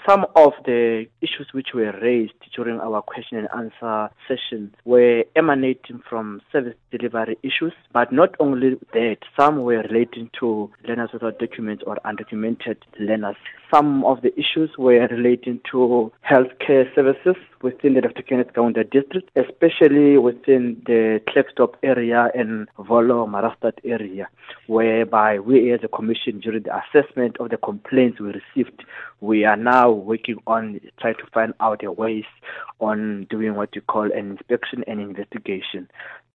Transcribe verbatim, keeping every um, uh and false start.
Some of the issues which were raised during our question and answer session were emanating from service delivery issues, but not only that, some were relating to learners without documents or undocumented learners. Some of the issues were relating to healthcare services within the Doctor Kenneth Kaunda district, especially within the Klerksdorp area and Volo Marastad area, whereby we as a commission, during the assessment of the complaints we received, we are now working on trying to find out the ways on doing what you call an inspection and investigation.